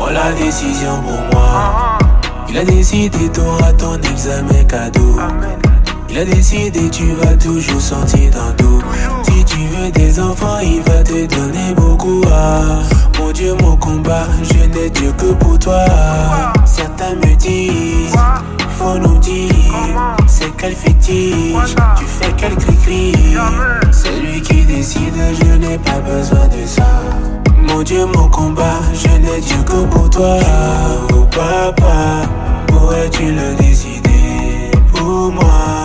Prends la décision pour moi. Il a décidé t'auras ton examen cadeau. Il a décidé tu vas toujours sentir dans le dos. Si tu veux des enfants il va te donner beaucoup. Mon Dieu mon combat, je n'ai Dieu que pour toi. Certains me disent, faut nous dire, c'est quel fétiche, tu fais quel cri-cri. Celui qui décide, je n'ai pas besoin de ça. Mon Dieu mon combat, je n'ai Dieu que pour toi. Oh papa, pourrais-tu le décider pour moi?